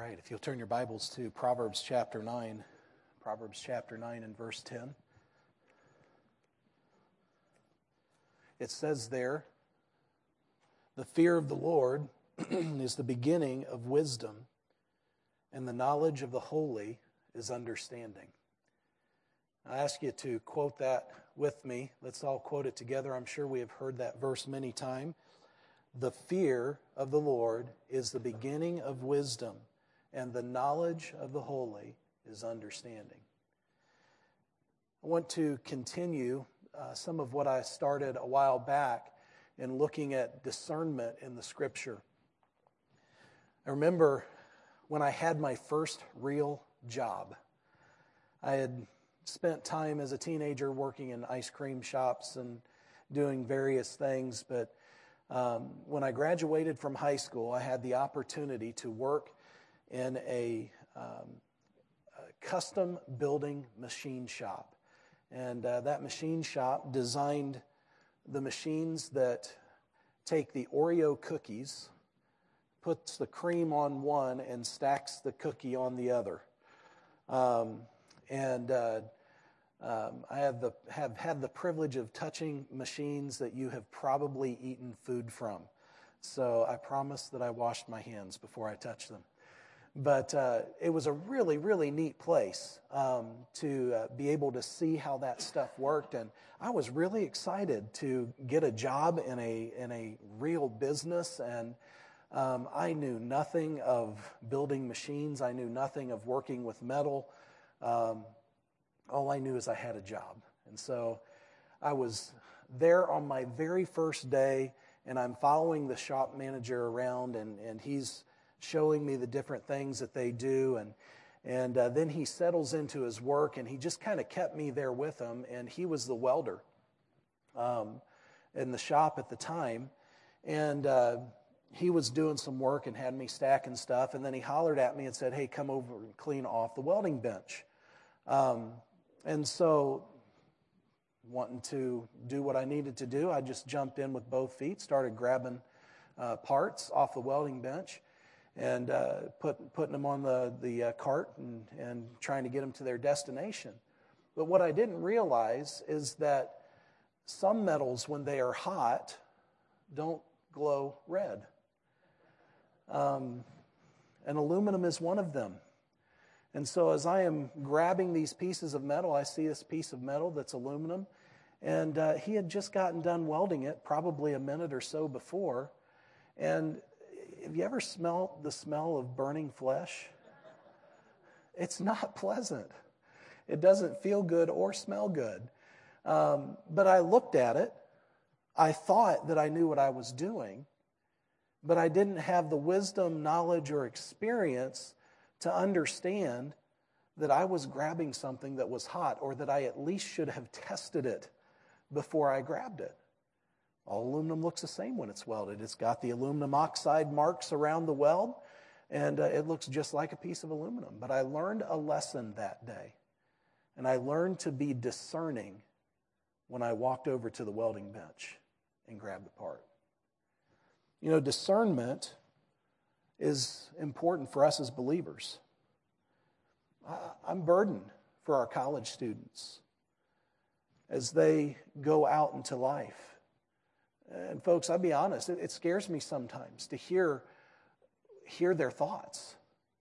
right, if you'll turn your Bibles to Proverbs chapter 9 and verse 10. It says there, "The fear of the Lord is the beginning of wisdom, and the knowledge of the holy is understanding." I ask you to quote that with me. Let's all quote it together. I'm sure we have heard that verse many times. The fear of the Lord is the beginning of wisdom, and the knowledge of the holy is understanding. I want to continue some of what I started a while back in looking at discernment in the Scripture. I remember when I had my first real job. I had spent time as a teenager working in ice cream shops and doing various things, but when I graduated from high school, I had the opportunity to work in a custom building machine shop. And that machine shop designed the machines that take the Oreo cookies, puts the cream on one, and stacks the cookie on the other. I have had the privilege of touching machines that you have probably eaten food from. So I promise that I washed my hands before I touched them. But it was a really, really neat place to be able to see how that stuff worked. And I was really excited to get a job in a real business. And I knew nothing of building machines. I knew nothing of working with metal. All I knew is I had a job. And so I was there on my very first day, and I'm following the shop manager around, and he's showing me the different things that they do. And then he settles into his work, and he just kind of kept me there with him. And he was the welder in the shop at the time. And he was doing some work and had me stacking stuff. And then he hollered at me and said, "Hey, come over and clean off the welding bench." And so, wanting to do what I needed to do, I just jumped in with both feet, started grabbing parts off the welding bench, and putting them on the cart and trying to get them to their destination. But what I didn't realize is that some metals, when they are hot, don't glow red. And aluminum is one of them. And so as I am grabbing these pieces of metal, I see this piece of metal that's aluminum. And he had just gotten done welding it, probably a minute or so before. And have you ever smelled the smell of burning flesh? It's not pleasant. It doesn't feel good or smell good. But I looked at it. I thought that I knew what I was doing, but I didn't have the wisdom, knowledge, or experience to understand that I was grabbing something that was hot, or that I at least should have tested it before I grabbed it. All aluminum looks the same when it's welded. It's got the aluminum oxide marks around the weld, and it looks just like a piece of aluminum. But I learned a lesson that day, and I learned to be discerning when I walked over to the welding bench and grabbed the part. You know, discernment is important for us as believers. I'm burdened for our college students as they go out into life. And folks, I'll be honest, it scares me sometimes to hear their thoughts,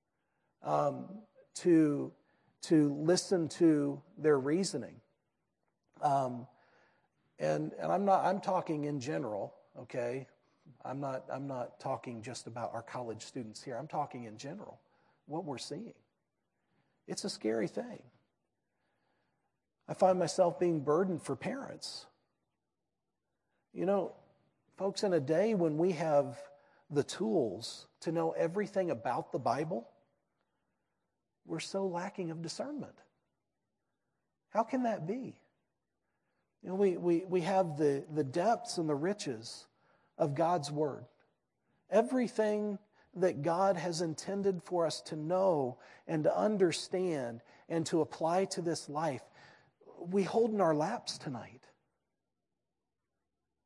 to listen to their reasoning. And I'm talking in general, okay? I'm not talking just about our college students here. I'm talking in general, what we're seeing. It's a scary thing. I find myself being burdened for parents. You know, folks, in a day when we have the tools to know everything about the Bible, we're so lacking of discernment. How can that be? You know, we have the depths and the riches of God's Word. Everything that God has intended for us to know and to understand and to apply to this life, we hold in our laps tonight.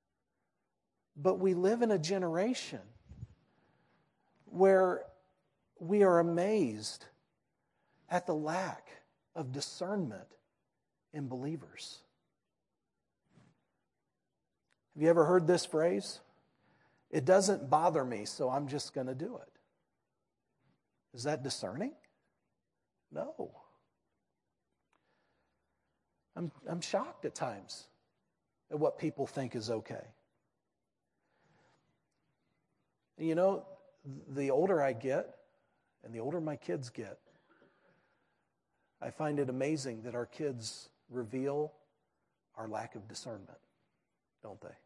But we live in a generation where we are amazed at the lack of discernment in believers. Have you ever heard this phrase? It doesn't bother me, so I'm just going to do it. Is that discerning? No. I'm shocked at times at what people think is okay. You know, the older I get, and the older my kids get, I find it amazing that our kids reveal our lack of discernment, don't they?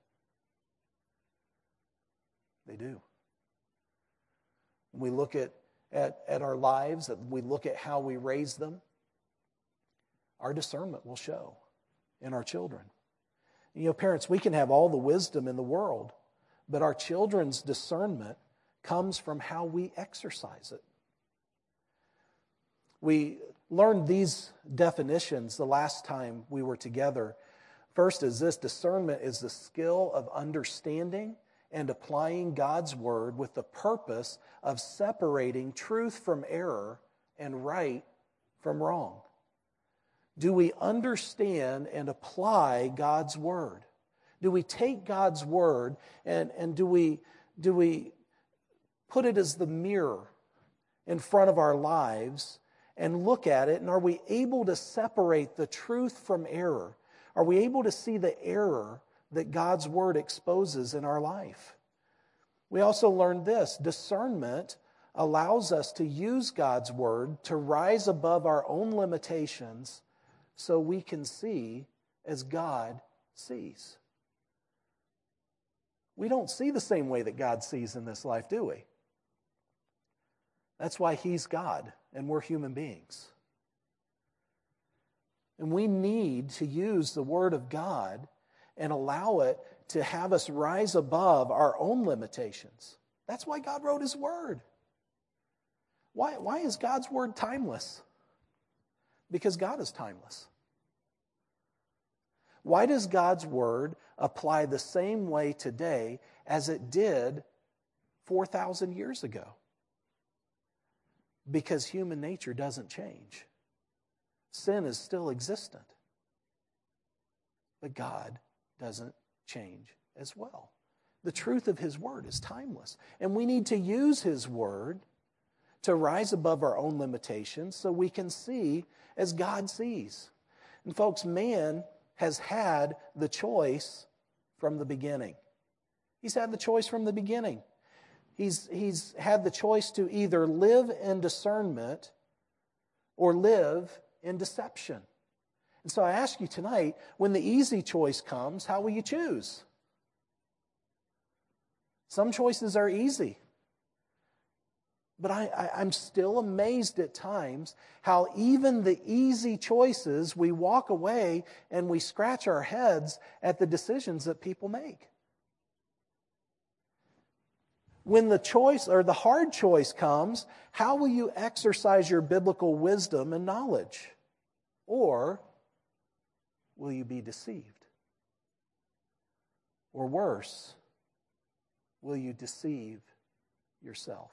They do. When we look at our lives, we look at how we raise them, our discernment will show in our children. You know, parents, we can have all the wisdom in the world, but our children's discernment comes from how we exercise it. We learned these definitions the last time we were together. First is this: discernment is the skill of understanding and applying God's word with the purpose of separating truth from error and right from wrong. Do we understand and apply God's word? Do we take God's word and do we put it as the mirror in front of our lives and look at it, and are we able to separate the truth from error? Are we able to see the error that God's word exposes in our life? We also learned this: discernment allows us to use God's word to rise above our own limitations so we can see as God sees. We don't see the same way that God sees in this life, do we? That's why He's God and we're human beings. And we need to use the Word of God and allow it to have us rise above our own limitations. That's why God wrote His Word. Why is God's Word timeless? Because God is timeless. Why does God's Word apply the same way today as it did 4,000 years ago? Because human nature doesn't change. Sin is still existent. But God doesn't change as well. The truth of His Word is timeless. And we need to use His Word to rise above our own limitations so we can see as God sees. And folks, man has had the choice from the beginning. He's had the choice from the beginning. He's had the choice to either live in discernment or live in deception. And so I ask you tonight, when the easy choice comes, how will you choose? Some choices are easy. But I'm still amazed at times how even the easy choices, we walk away and we scratch our heads at the decisions that people make. When the choice or the hard choice comes, how will you exercise your biblical wisdom and knowledge? Or will you be deceived? Or worse, will you deceive yourself?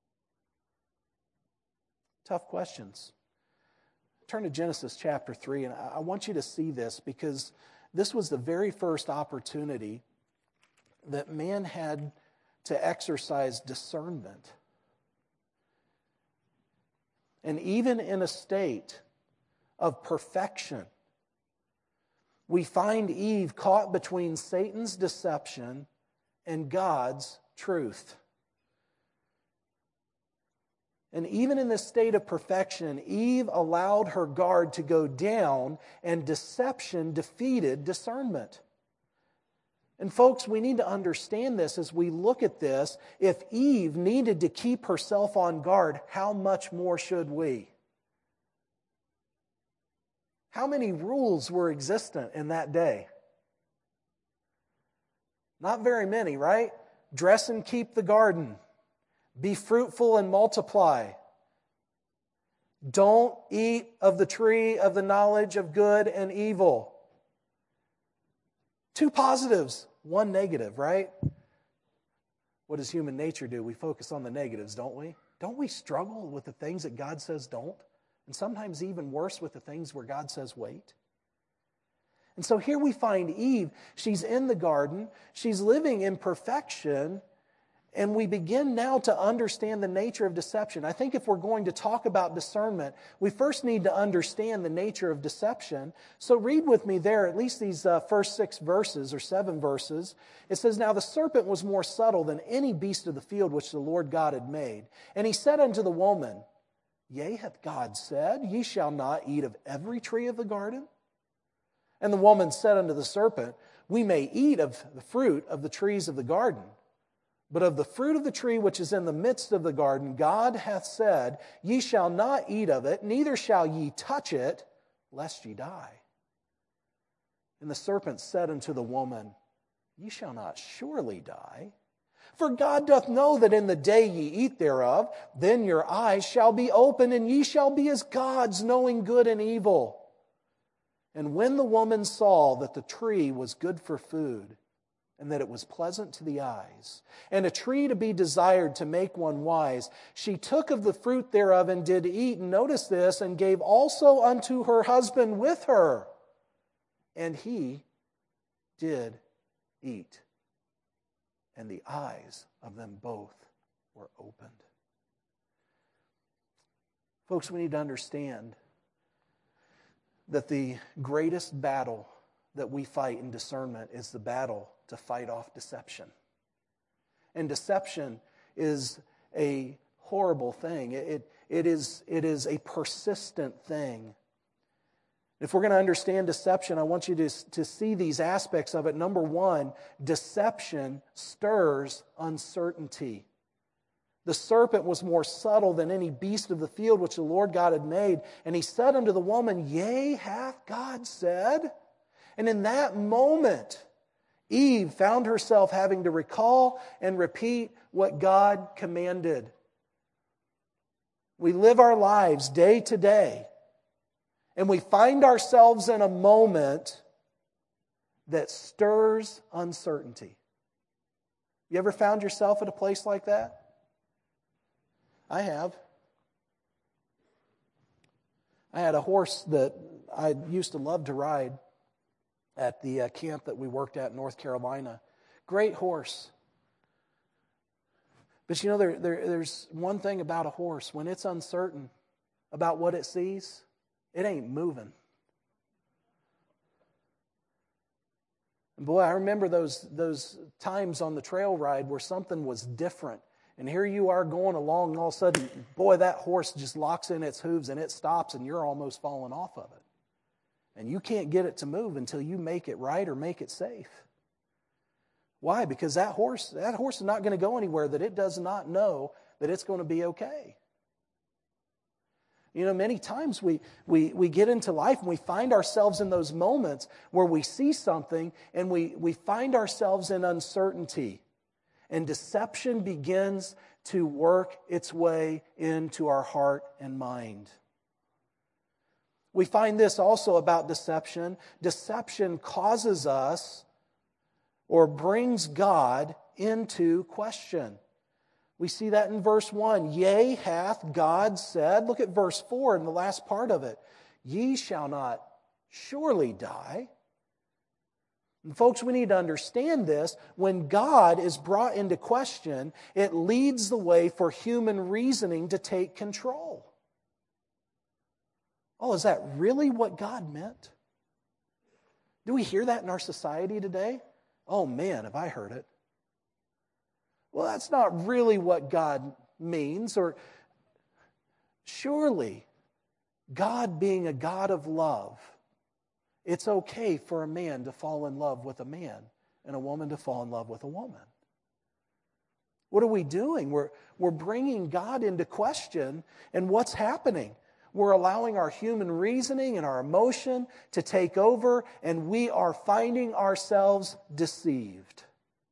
Tough questions. Turn to Genesis chapter 3, and I want you to see this because this was the very first opportunity that man had to exercise discernment. And even in a state of perfection, we find Eve caught between Satan's deception and God's truth. And even in this state of perfection, Eve allowed her guard to go down, and deception defeated discernment. And folks, we need to understand this as we look at this. If Eve needed to keep herself on guard, how much more should we? How many rules were existent in that day? Not very many, right? Dress and keep the garden. Be fruitful and multiply. Don't eat of the tree of the knowledge of good and evil. 2 positives, 1 negative, right? What does human nature do? We focus on the negatives, don't we? Don't we struggle with the things that God says don't? And sometimes even worse with the things where God says wait? And so here we find Eve. She's in the garden. She's living in perfection. And we begin now to understand the nature of deception. I think if we're going to talk about discernment, we first need to understand the nature of deception. So read with me there, at least these first 6 verses or 7 verses. It says, "Now the serpent was more subtle than any beast of the field which the Lord God had made. And he said unto the woman, Yea, hath God said, Ye shall not eat of every tree of the garden? And the woman said unto the serpent, We may eat of the fruit of the trees of the garden. But of the fruit of the tree which is in the midst of the garden, God hath said, Ye shall not eat of it, neither shall ye touch it, lest ye die. And the serpent said unto the woman, Ye shall not surely die. For God doth know that in the day ye eat thereof, then your eyes shall be opened, and ye shall be as gods, knowing good and evil. And when the woman saw that the tree was good for food, and that it was pleasant to the eyes, and a tree to be desired to make one wise, she took of the fruit thereof and did eat, and notice this, and gave also unto her husband with her, and he did eat. And the eyes of them both were opened." Folks, we need to understand that the greatest battle that we fight in discernment is the battle to fight off deception. And deception is a horrible thing. It is a persistent thing. If we're going to understand deception, I want you to see these aspects of it. Number one, deception stirs uncertainty. The serpent was more subtle than any beast of the field which the Lord God had made. And he said unto the woman, Yea, hath God said? And in that moment, Eve found herself having to recall and repeat what God commanded. We live our lives day to day, and we find ourselves in a moment that stirs uncertainty. You ever found yourself at a place like that? I have. I had a horse that I used to love to ride at the camp that we worked at in North Carolina. Great horse. But you know, there's one thing about a horse. When it's uncertain about what it sees, it ain't moving. And boy, I remember those times on the trail ride where something was different. And here you are going along, and all of a sudden, boy, that horse just locks in its hooves and it stops, and you're almost falling off of it. And you can't get it to move until you make it right or make it safe. Why? Because that horse is not going to go anywhere that it does not know that it's going to be okay. You know, many times we get into life and we find ourselves in those moments where we see something and we find ourselves in uncertainty. And deception begins to work its way into our heart and mind. We find this also about deception. Deception causes us or brings God into question. We see that in verse 1. Yea, hath God said. Look at verse 4 in the last part of it. Ye shall not surely die. And folks, we need to understand this. When God is brought into question, it leads the way for human reasoning to take control. Oh, is that really what God meant? Do we hear that in our society today? Oh man, have I heard it. Well, that's not really what God means. Or surely, God being a God of love, it's okay for a man to fall in love with a man and a woman to fall in love with a woman. What are we doing? We're bringing God into question, and what's happening? We're allowing our human reasoning and our emotion to take over, and we are finding ourselves deceived.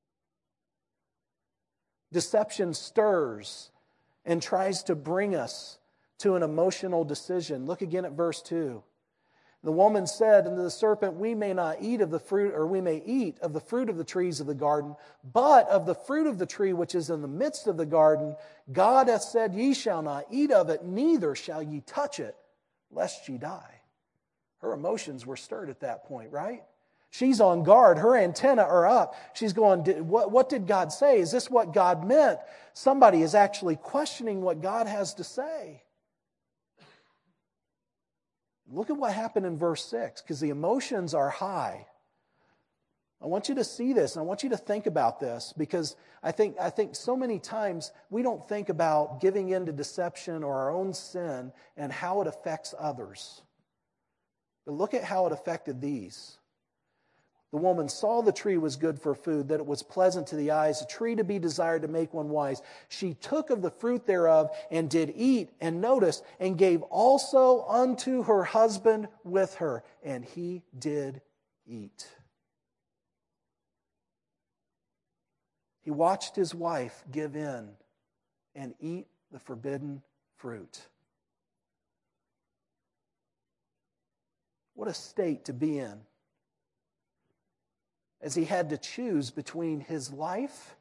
Deception stirs and tries to bring us to an emotional decision. Look again at verse 2. The woman said unto the serpent, we may not eat of the fruit, or we may eat of the fruit of the trees of the garden, but of the fruit of the tree which is in the midst of the garden, God hath said, ye shall not eat of it, neither shall ye touch it, lest ye die. Her emotions were stirred at that point, right? She's on guard. Her antennae are up. She's going, what did God say? Is this what God meant? Somebody is actually questioning what God has to say. Look at what happened in verse 6, because the emotions are high. I want you to see this, and I want you to think about this, because I think so many times we don't think about giving in to deception or our own sin and how it affects others. But look at how it affected these. The woman saw the tree was good for food, that it was pleasant to the eyes, a tree to be desired to make one wise. She took of the fruit thereof and did eat, and notice, and gave also unto her husband with her, and he did eat. He watched his wife give in and eat the forbidden fruit. What a state to be in, as he had to choose between his life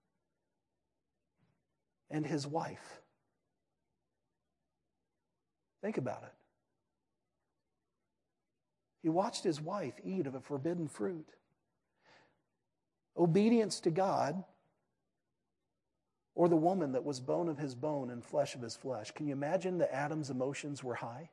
and his wife. Think about it. He watched his wife eat of a forbidden fruit. Obedience to God, or the woman that was bone of his bone and flesh of his flesh. Can you imagine that Adam's emotions were high?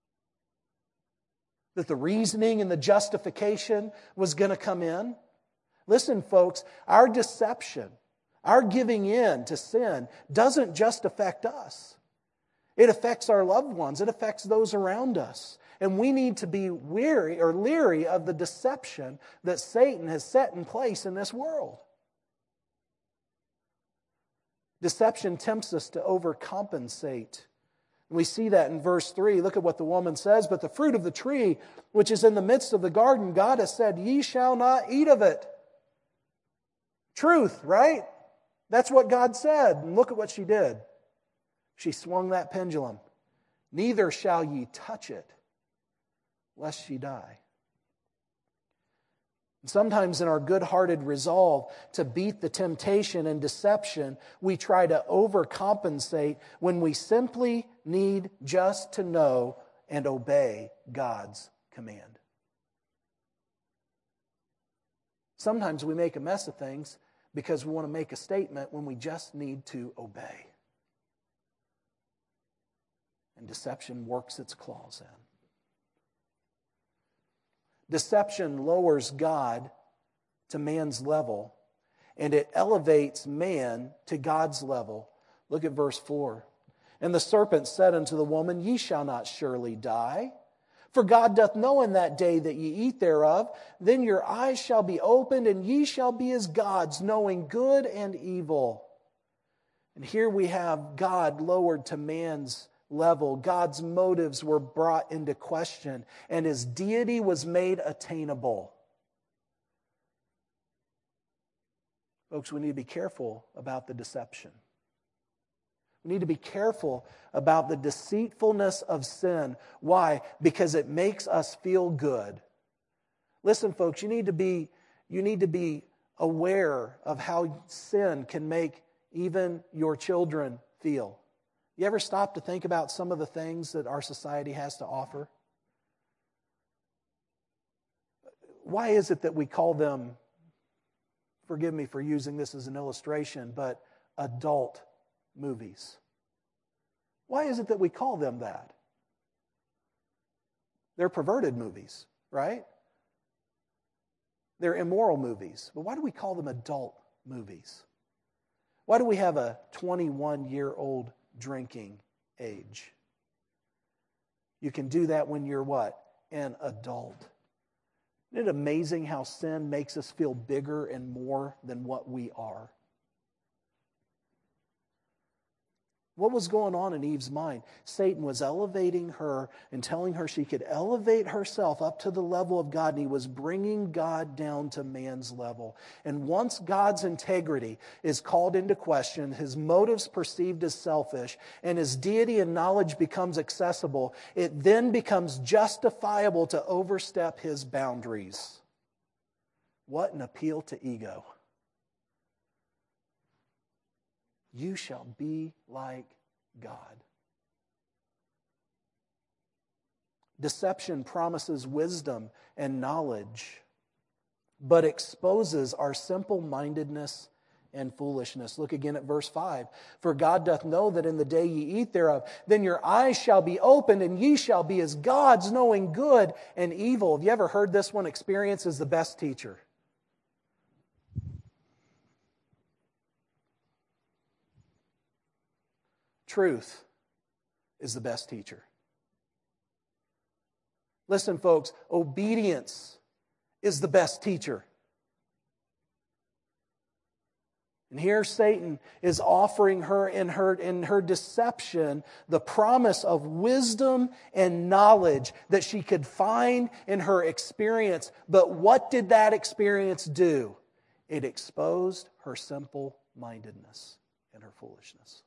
That the reasoning and the justification was going to come in? Listen, folks, our deception, our giving in to sin doesn't just affect us. It affects our loved ones. It affects those around us. And we need to be weary or leery of the deception that Satan has set in place in this world. Deception tempts us to overcompensate. We see that in verse 3. Look at what the woman says. But the fruit of the tree, which is in the midst of the garden, God has said, ye shall not eat of it. Truth, right? That's what God said. And look at what she did. She swung that pendulum. Neither shall ye touch it, lest ye die. And sometimes in our good-hearted resolve to beat the temptation and deception, we try to overcompensate when we simply need just to know and obey God's command. Sometimes we make a mess of things because we want to make a statement when we just need to obey. And deception works its claws in. Deception lowers God to man's level, and it elevates man to God's level. Look at verse 4. And the serpent said unto the woman, ye shall not surely die. For God doth know in that day that ye eat thereof, then your eyes shall be opened, and ye shall be as gods, knowing good and evil. And here we have God lowered to man's level. God's motives were brought into question, and his deity was made attainable. Folks, we need to be careful about the deception. We need to be careful about the deceitfulness of sin. Why? Because it makes us feel good. Listen, folks, you need to be aware of how sin can make even your children feel. You ever stop to think about some of the things that our society has to offer? Why is it that we call them, forgive me for using this as an illustration, but adult movies? Why is it that we call them that? They're perverted movies, right? They're immoral movies. But why do we call them adult movies? Why do we have a 21-year-old drinking age? You can do that when you're what? An adult. Isn't it amazing how sin makes us feel bigger and more than what we are? What was going on in Eve's mind? Satan was elevating her and telling her she could elevate herself up to the level of God, and he was bringing God down to man's level. And once God's integrity is called into question, his motives perceived as selfish, and his deity and knowledge becomes accessible, it then becomes justifiable to overstep his boundaries. What an appeal to ego. You shall be like God. Deception promises wisdom and knowledge, but exposes our simple-mindedness and foolishness. Look again at verse 5. For God doth know that in the day ye eat thereof, then your eyes shall be opened, and ye shall be as gods, knowing good and evil. Have you ever heard this one? Experience is the best teacher. Truth is the best teacher. Listen, folks, obedience is the best teacher. And here Satan is offering her in her deception the promise of wisdom and knowledge that she could find in her experience. But what did that experience do? It exposed her simple-mindedness and her foolishness.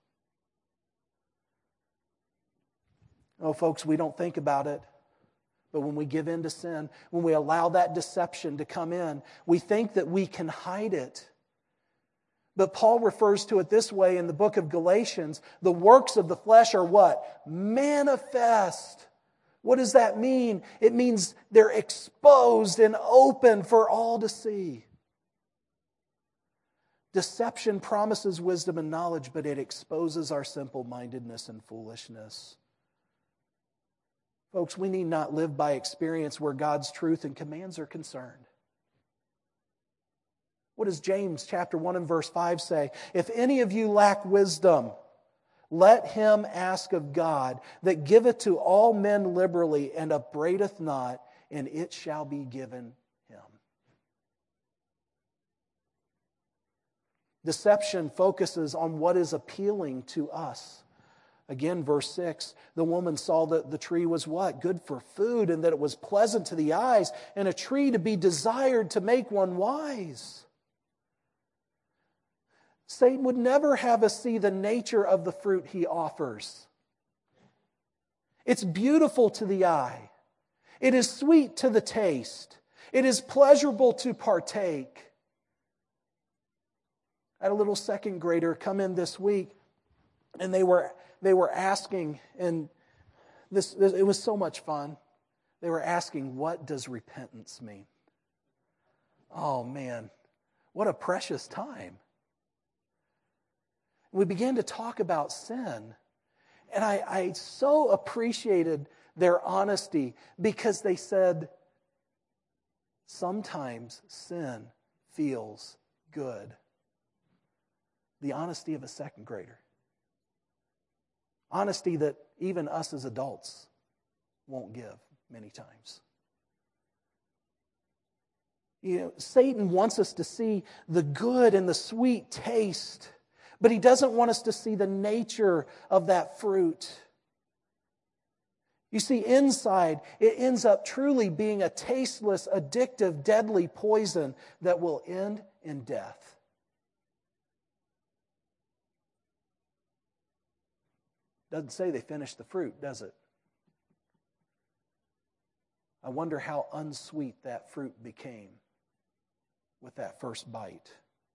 Oh, folks, we don't think about it. But when we give in to sin, when we allow that deception to come in, we think that we can hide it. But Paul refers to it this way in the book of Galatians. The works of the flesh are what? Manifest. What does that mean? It means they're exposed and open for all to see. Deception promises wisdom and knowledge, but it exposes our simple-mindedness and foolishness. Folks, we need not live by experience where God's truth and commands are concerned. What does James chapter 1 and verse 5 say? If any of you lack wisdom, let him ask of God, that giveth to all men liberally and upbraideth not, and it shall be given him. Deception focuses on what is appealing to us. Again, verse 6, the woman saw that the tree was what? Good for food, and that it was pleasant to the eyes, and a tree to be desired to make one wise. Satan would never have us see the nature of the fruit he offers. It's beautiful to the eye. It is sweet to the taste. It is pleasurable to partake. I had a little second grader come in this week, and they were asking, and it was so much fun. They were asking, what does repentance mean? Oh man, what a precious time. We began to talk about sin, and I so appreciated their honesty, because they said, sometimes sin feels good. The honesty of a second grader. Honesty that even us as adults won't give many times. You know, Satan wants us to see the good and the sweet taste, but he doesn't want us to see the nature of that fruit. You see, inside, it ends up truly being a tasteless, addictive, deadly poison that will end in death. Doesn't say they finished the fruit, does it? I wonder how unsweet that fruit became with that first bite.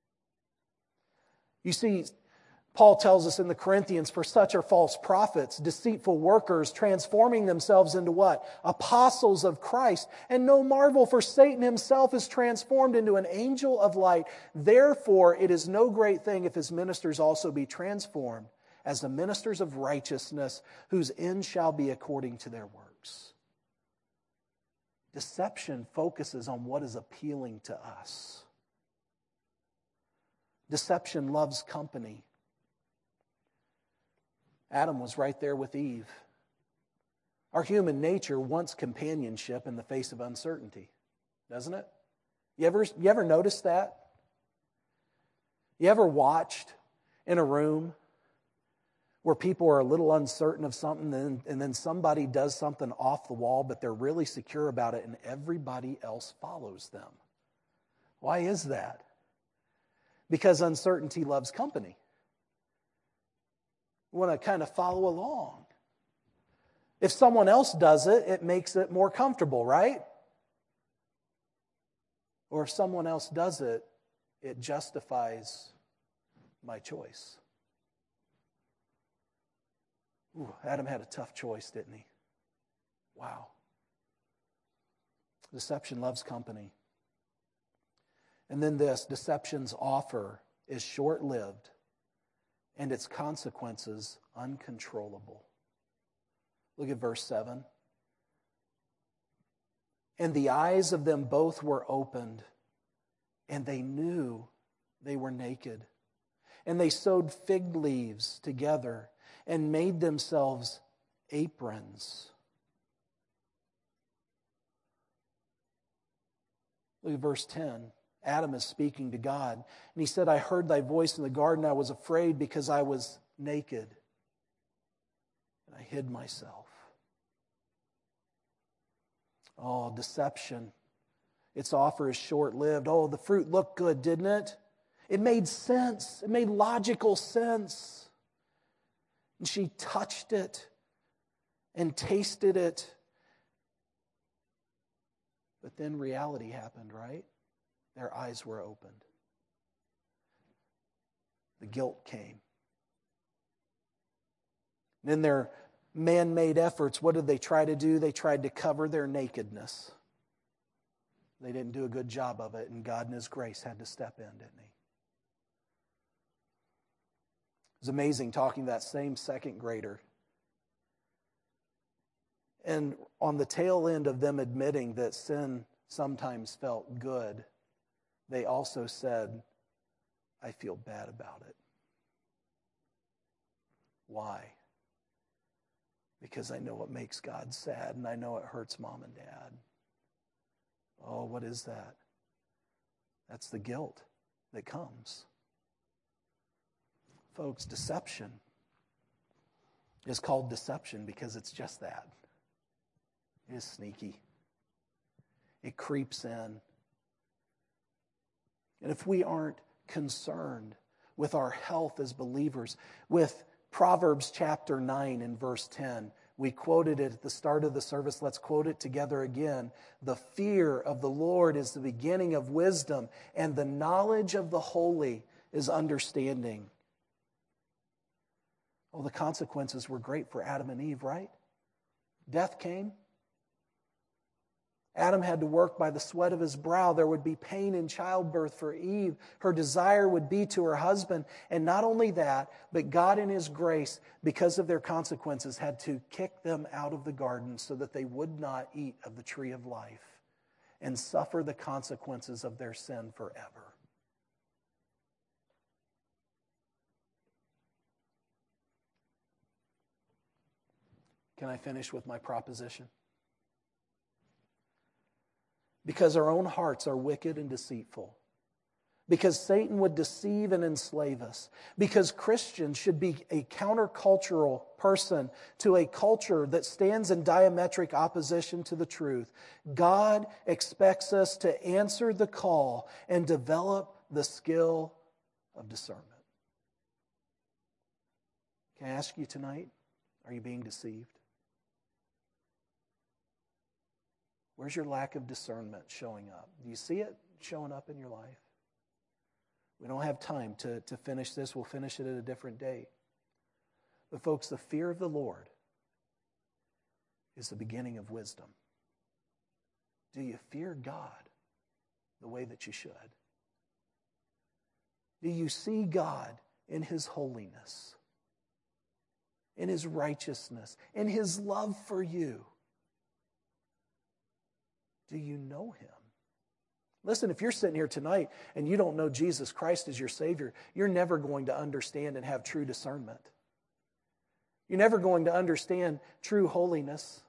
You see, Paul tells us in the Corinthians, for such are false prophets, deceitful workers, transforming themselves into what? Apostles of Christ. And no marvel, for Satan himself is transformed into an angel of light. Therefore, it is no great thing if his ministers also be transformed as the ministers of righteousness, whose end shall be according to their works. Deception focuses on what is appealing to us. Deception loves company. Adam was right there with Eve. Our human nature wants companionship in the face of uncertainty, doesn't it? You ever noticed that? You ever watched in a room where people are a little uncertain of something and then somebody does something off the wall, but they're really secure about it and everybody else follows them. Why is that? Because uncertainty loves company. We want to kind of follow along. If someone else does it, it makes it more comfortable, right? Or if someone else does it, it justifies my choice. Ooh, Adam had a tough choice, didn't he? Wow. Deception loves company. And then this, deception's offer is short-lived and its consequences uncontrollable. Look at verse 7. And the eyes of them both were opened, and they knew they were naked. And they sewed fig leaves together and made themselves aprons. Look at verse 10. Adam is speaking to God. And he said, I heard thy voice in the garden. I was afraid because I was naked. And I hid myself. Oh, deception. Its offer is short-lived. Oh, the fruit looked good, didn't it? It made sense. It made logical sense. And she touched it and tasted it. But then reality happened, right? Their eyes were opened. The guilt came. And in their man-made efforts, what did they try to do? They tried to cover their nakedness. They didn't do a good job of it, and God in His grace had to step in, didn't He? It was amazing talking to that same second grader. And on the tail end of them admitting that sin sometimes felt good, they also said, I feel bad about it. Why? Because I know it makes God sad, and I know it hurts mom and dad. Oh, what is that? That's the guilt that comes. Folks, deception is called deception because it's just that. It is sneaky. It creeps in. And if we aren't concerned with our health as believers, with Proverbs chapter 9 and verse 10, we quoted it at the start of the service. Let's quote it together again. The fear of the Lord is the beginning of wisdom, and the knowledge of the holy is understanding. Oh, the consequences were great for Adam and Eve, right? Death came. Adam had to work by the sweat of his brow. There would be pain in childbirth for Eve. Her desire would be to her husband. And not only that, but God in His grace, because of their consequences, had to kick them out of the garden so that they would not eat of the tree of life and suffer the consequences of their sin forever. Can I finish with my proposition? Because our own hearts are wicked and deceitful. Because Satan would deceive and enslave us. Because Christians should be a countercultural person to a culture that stands in diametric opposition to the truth. God expects us to answer the call and develop the skill of discernment. Can I ask you tonight, are you being deceived? Where's your lack of discernment showing up? Do you see it showing up in your life? We don't have time to finish this. We'll finish it at a different date. But folks, the fear of the Lord is the beginning of wisdom. Do you fear God the way that you should? Do you see God in His holiness, in His righteousness, in His love for you? Do you know Him? Listen, if you're sitting here tonight and you don't know Jesus Christ as your Savior, you're never going to understand and have true discernment. You're never going to understand true holiness.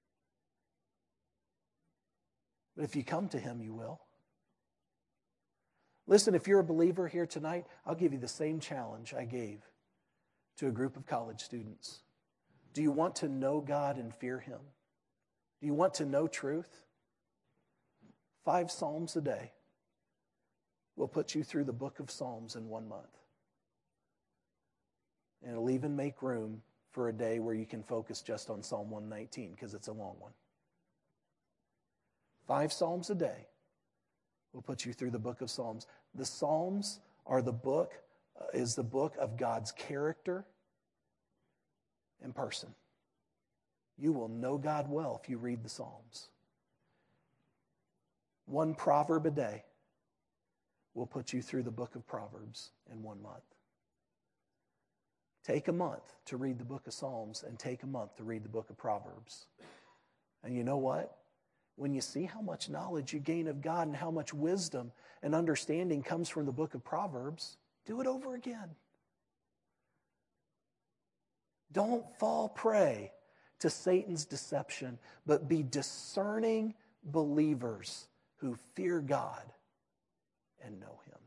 But if you come to Him, you will. Listen, if you're a believer here tonight, I'll give you the same challenge I gave to a group of college students. Do you want to know God and fear Him? Do you want to know truth? 5 Psalms a day will put you through the book of Psalms in 1 month. And it'll even make room for a day where you can focus just on Psalm 119 because it's a long one. 5 Psalms a day will put you through the book of Psalms. The Psalms are the book of God's character and person. You will know God well if you read the Psalms. 1 proverb a day will put you through the book of Proverbs in 1 month. Take a month to read the book of Psalms and take a month to read the book of Proverbs. And you know what? When you see how much knowledge you gain of God and how much wisdom and understanding comes from the book of Proverbs, do it over again. Don't fall prey to Satan's deception, but be discerning believers who fear God and know Him.